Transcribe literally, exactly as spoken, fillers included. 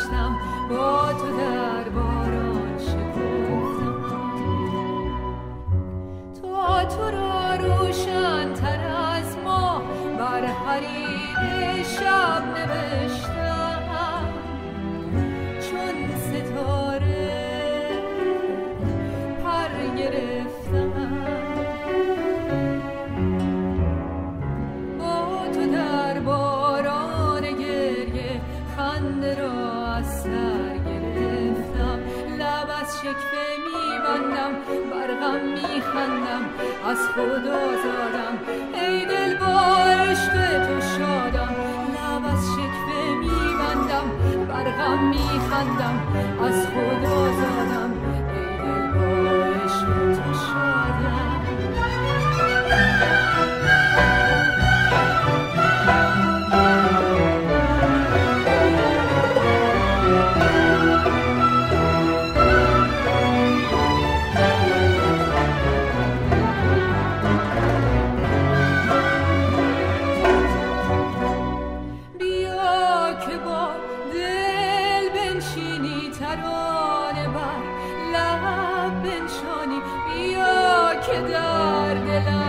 نوشتم، با تو در باران شکفتم. تا تو را روشن تر از ما بر حریر شب نوشتم، چون ستاره پر گرفتم. با تو در باران گریه خنده را از سر گرفتم، لب از شکوه میبندم، بر غم میخندم، از خود آزادم، ای دل با عشق تو شادم. لب از شکوه میبندم، بر غم میخندم، از خود آزادم، ای دل با عشق تو شادم. که در دلم